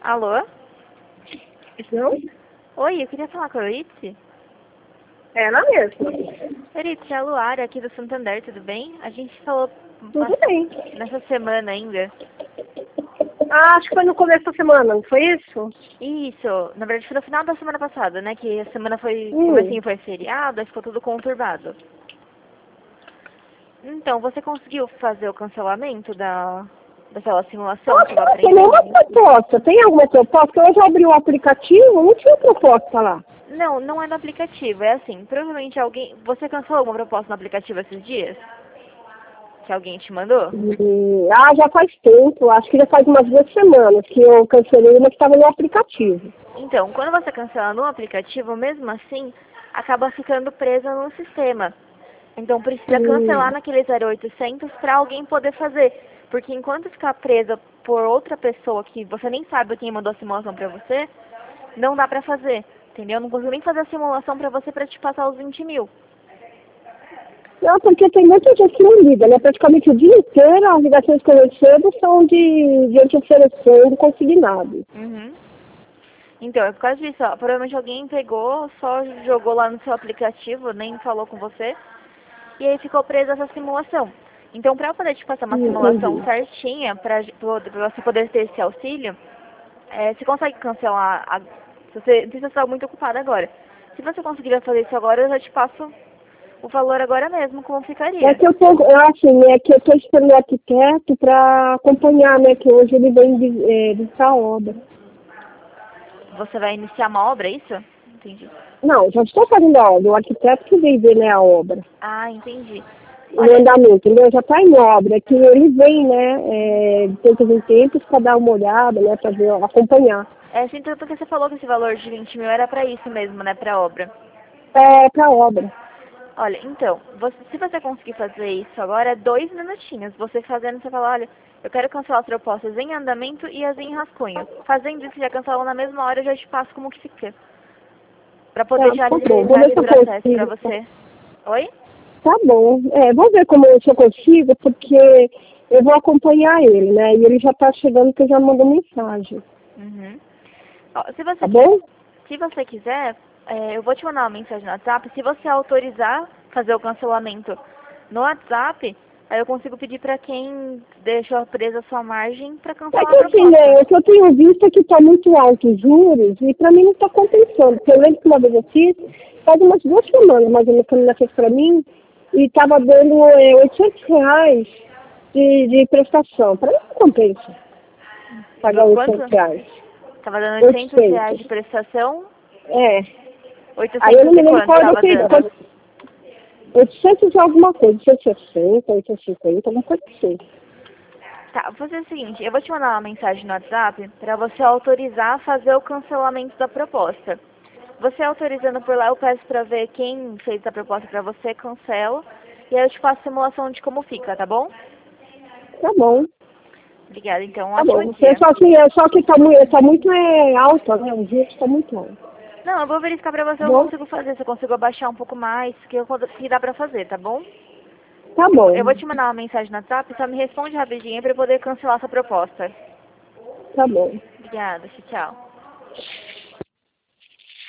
Alô? Não? Oi, eu queria falar com a Eurídice. É ela mesma. Eurídice, é a Luara aqui do Santander, tudo bem? A gente falou Tudo bem. nessa semana ainda. Ah, acho que foi no começo da semana, não foi isso? Isso, na verdade foi no final da semana passada, né? Que a semana foi, Hum. comecinho foi feriado, aí ficou tudo conturbado. Então, você conseguiu fazer o cancelamento daquela simulação Acho que que eu não tem aprendi? nenhuma proposta. Tem alguma proposta? Eu já abri o aplicativo, não tinha proposta lá. Não, não é no aplicativo, é assim, provavelmente alguém... Você cancelou alguma proposta no aplicativo esses dias? Que alguém te mandou? Já faz tempo, acho que já faz umas 2 semanas que eu cancelei uma que estava no aplicativo. Então, quando você cancela no aplicativo, mesmo assim, acaba ficando presa no sistema. Então, precisa cancelar Hum. naquele 0800 para alguém poder fazer. Porque enquanto ficar presa por outra pessoa que você nem sabe quem mandou a simulação para você, não dá para fazer. Entendeu? Não consigo nem fazer a simulação para você para te passar os 20 mil. Não, porque tem muita gente que não liga, né? Praticamente o dia inteiro as ligações que eu recebo são de gente oferecendo consignado. Uhum. Então, é por causa disso, ó. Provavelmente alguém pegou, só jogou lá no seu aplicativo, nem falou com você, e aí ficou presa essa simulação. Então, para eu poder te passar uma simulação Entendi. certinha, para você poder ter esse auxílio, você consegue cancelar, se você, não sei se você está muito ocupada agora. Se você conseguir fazer isso agora, eu já te passo o valor agora mesmo, como É ficaria. que é que eu tô esperando o arquiteto para acompanhar, né? Que hoje ele vem visitar a obra. Você vai iniciar uma obra, é isso? Entendi. Não, já estou fazendo a obra, o arquiteto que vem ver, né, a obra. Ah, entendi. O Olha, andamento, entendeu? Já está em obra, que ele vem, né, de tempos em tempos para dar uma olhada, né, para ver, acompanhar. sim, então porque você falou que esse valor de 20 mil era para isso mesmo, né, para obra. É, para a obra. Olha, então, se você conseguir fazer isso agora, é 2 minutinhos. Você fazendo, você fala, olha, eu quero cancelar as propostas em andamento e as em rascunho. Fazendo isso, já cancelou na mesma hora, eu já te passo como que fica. Pra poder já Tá bom, vou agilizar ver esse se eu processo pra consigo. você. Oi? Tá bom, vou ver como se eu consigo, porque eu vou acompanhar ele, né, e ele já está chegando que eu já mandou mensagem. Uhum. Ó, Tá bom? se você quiser, eu vou te mandar uma mensagem no WhatsApp. Se você autorizar fazer o cancelamento no WhatsApp, aí eu consigo pedir pra quem deixou presa a sua margem pra É cancelar que a assim, proposta. né, o que eu tenho visto é que está muito alto os juros e para mim não está compensando. Porque eu lembro que uma vez eu fiz, faz umas 2 semanas mais ou menos que a menina fez para mim e estava dando R$ 800 de prestação. Para mim não compensa pagar Quanto? R$ 800. Tava dando R$ 800 de 800. prestação. É. Aí eu não 800 me e lembro quanto qual eu tava fiz. dando? 800 e alguma coisa, 860, 850, alguma coisa assim. Tá, vou fazer o seguinte, eu vou te mandar uma mensagem no WhatsApp pra você autorizar a fazer o cancelamento da proposta. Você autorizando por lá, eu peço pra ver quem fez a proposta pra você, cancela, e aí eu te faço a simulação de como fica, tá bom? Tá bom. Obrigada, então, um Tá ótimo bom. dia. Só que tá muito alta, né? O juros está muito alto. Não, eu vou verificar pra você Tá o que eu bom? consigo fazer, se eu consigo abaixar um pouco mais, que dá pra fazer, tá bom? Tá Eu bom. vou te mandar uma mensagem no WhatsApp, só me responde rapidinho pra eu poder cancelar essa proposta. Tá bom. Obrigada, tchau.